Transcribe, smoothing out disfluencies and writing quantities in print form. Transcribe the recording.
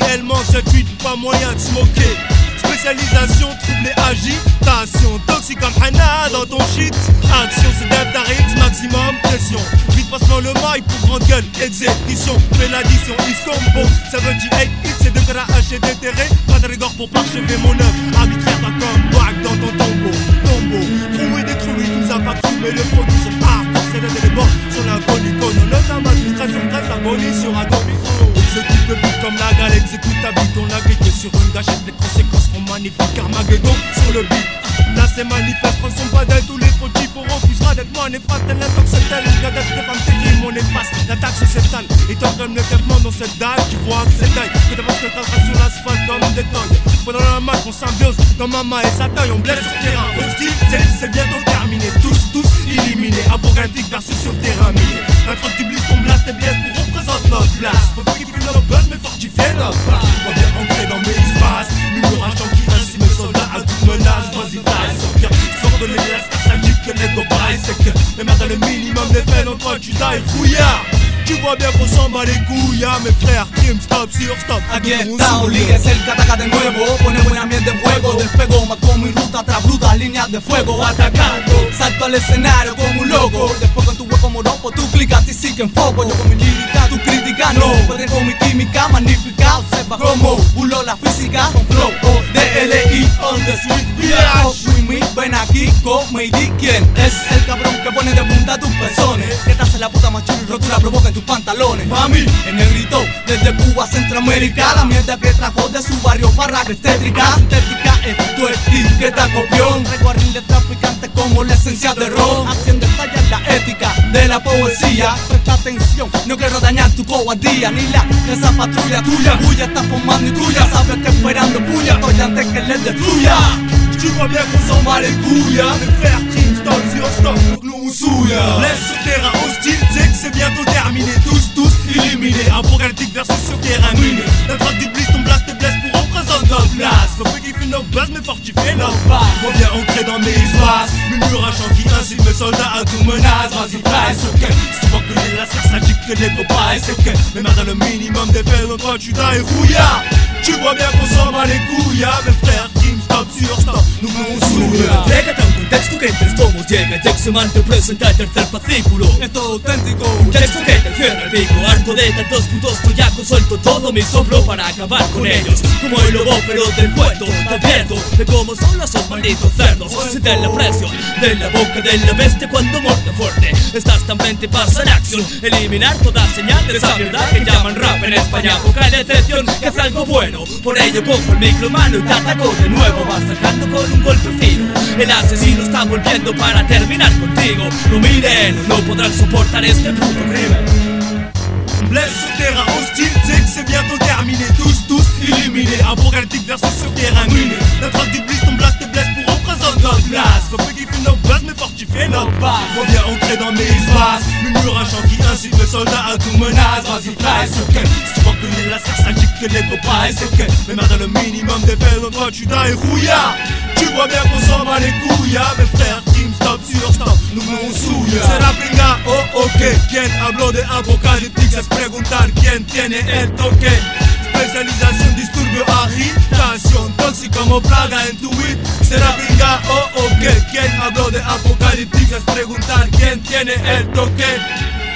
réellement cette huile, pas moyen de se moquer. Spécialisation, trouble et agitation. Toxique comme Hana dans ton shit. Action, c'est dev d'Arix, maximum pression. Vite passe-moi le mail pour grande gueule. Exécution, fais l'addition, is combo 78 hits, c'est de crash et déterré. Pas de rigueur pour parchever mon œuvre. Arbitraire, t'as comme back dans ton tombeau. Tombeau, troué détruit, nous a pas cru. Mais le produit c'est hardcore, c'est le délébord. Sur l'agonie, on note un administration, stress, agonie sur agonie. Exécute le but comme la gale, exécute ta bite. On l'a glissé sur une gâchette, les conséquences qu'on magnifique. Armageddon sur le beat. Là c'est manifeste, prends son badin, tous les fautifs. On refusera d'être moi néfaste. Elle l'intox c'est elle, le gars d'être femmes terrible, on efface. L'attaque sur cette dalle, et t'en comme le cavement dans cette dalle. Tu vois que c'est taille, que t'avances que t'as sur l'asphalte comme des tonnes. Pendant la main qu'on symbiose, dans ma main et sa taille, on blesse sur terrain hostile. C'est bientôt terminé, tous éliminés. Apocalyptique versus sur terrain miné. Un truc du blitz, qu'on blast et blesse pour représenter notre place. Faut pas qu'il fait notre buzz, mais fortifier notre place. On va bien entrer dans mes espaces, murmure à chant qui incite mes soldats à toute menace. Vas-y, fly, sort de l'église, ça dit que les cobayes, c'est que les merdes le minimum des faits, non toi tu die, fouillard. Tu vois bien qu'on s'en bat les couilles, hein, mes frères, crime, stop, sur stop. Aquí está Oli, es el que ataca de nuevo. Pone buen ambiente en juego, despego, marco mi ruta tras brutas líneas de fuego. Atacando, salto al escenario como un loco. Después con tu hueco moropo, tú clicas y sí que enfoco. Yo con mi lírica, tú crítica no. Pueden con mi química magnífica, observa como bulo la física. Con flow, DLI on the street. Talk with me, ven aquí, come y di quién es el cabrón que pone de punta tus pezones. Que te hace la puta más chulo y rotura provoca en tus pantalones. Mami, el negrito, desde Cuba, Centroamérica. La mierda que trajo de su barrio, barra estétrica. Sintética es tu etiqueta copión. Traigo de traficantes como la esencia de ron. Haciendo estallar la ética de la poesía. Presta atención, no quiero dañar tu cobardía. Ni la de esa patrulla tuya. Bulla está formando y tuya. Sabes que esperando puya, estoy antes que les destruya. Tu vois bien qu'on s'en bat les couilles, hein. Mes frères, crime, stop, sur stop, donc nous on souille. Laisse sur terrain hostile, c'est que c'est bientôt terminé. Tous éliminés. Apocalyptique versus sur terrain miné. La traque du blitz, ton blast et blesse pour représenter notre place. Faut pas qu'il fait nos buzz, mais fortifier notre base. Faut bien entrer dans mes espaces. Murmure à chant qui incite mes soldats à tout menace. Vas-y, fly, c'est que si tu vois que les lascars, ça dit que les copains, c'est que mes merdes le minimum des faits, donc toi tu die, rouillard. Tu vois bien qu'on s'en bat les couilles, hein. Mes frères, crime, stop, sur stop, nous on souille. Entrégate a un contexto que entre tomos llega. Jackson te presenta el tercer fascículo. Esto es auténtico. Un texto que te cierra el pico. Harto de tantos putos toyacos, suelto todo mi soplo para acabar con ellos. Como el lobo pero del cuento, te advierto de cómo son esos malditos cerdos. Siente la presión de la boca de la bestia cuando muerde fuerte. Estás tan mente pasa en acción. Eliminar toda señal de esa mierda que llaman rap en España. Poca decepción que hace algo bueno. Por ello cojo el micro mano y te ataco de nuevo. Vas sacando con un golpe fino. El asesino está volviendo para terminar contigo. No miren, no podrán soportar este puto crimen. Blesse sur terrain hostile, c'est que c'est bientôt terminé. Tous éliminés. Apocalyptique versus sur terrain miné. La traque du blitz, ton blast et blesse pour représenter notre place. Faut pas qu'il fait nos buzz, mais fortifier notre base. Faut bien entrer dans mes espaces. Murmure à chant qui incite mes soldats à tout menace. Vas-y, fly, c'est que si tu vois que les lascars, ça dit que les copains, c'est que mes merdes le minimum des faits, donc toi tu die, rouillard. Tu vois bien qu'on s'en bat les couilles, hein. Mes frères, team, stop, sur stop, nous on souille. C'est la pinga, oh ok. Quien hablo de apocalíptico es preguntar quién tiene el toque. Especialización, disturbio, agitación, tóxico como plaga en tu beat. C'est la pinga, oh ok. Quien hablo de apocalíptico es preguntar quién tiene el toque.